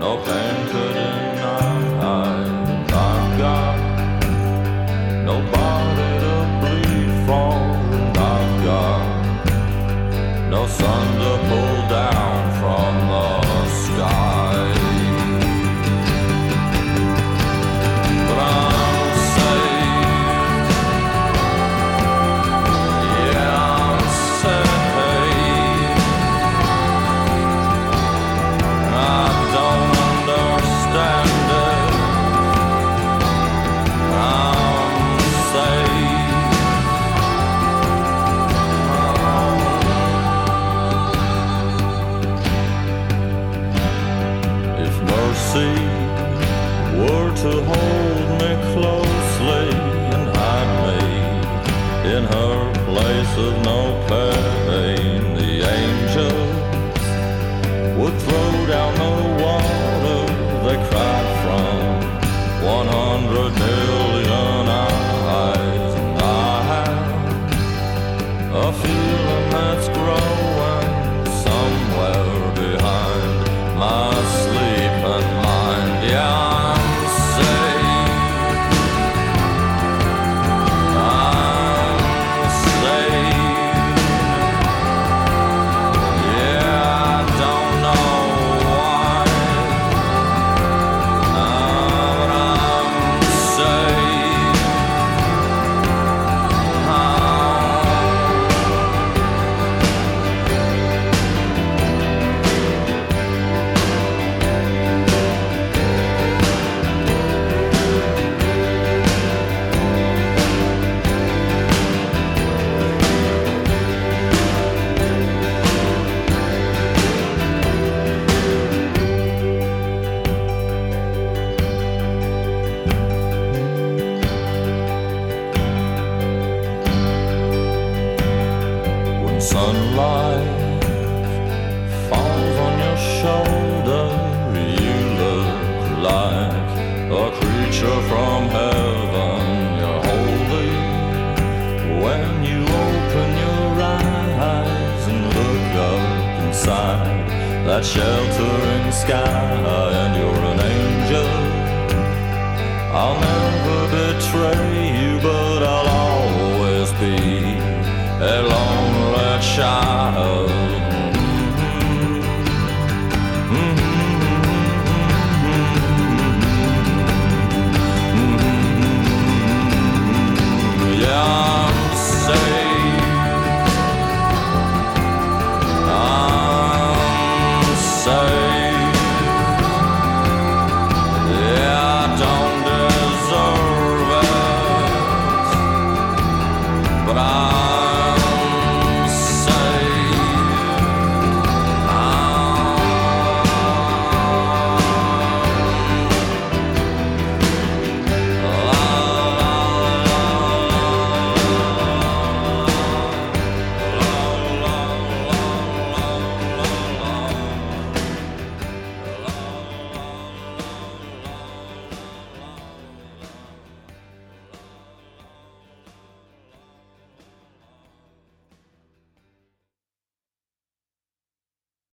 no pain could deny. I've got nobody to bleed for, and I've got no sun to pull down from the sky. But I'm safe, yeah, I'm safe. I don't understand it. I'm safe. If mercy were to hold me closely and hide me in her place of no pain, the angels would throw down the water they cried from 100 million eyes. And I have a feeling that's growing somewhere behind my sleeping mind. Yeah, I'm safe. I'm safe. Yeah, I don't know why, but I'm safe. When sunlight falls on your shoulder, you look like a creature from heaven. You're holy when you open your eyes and look up inside that sheltering sky, and you're an angel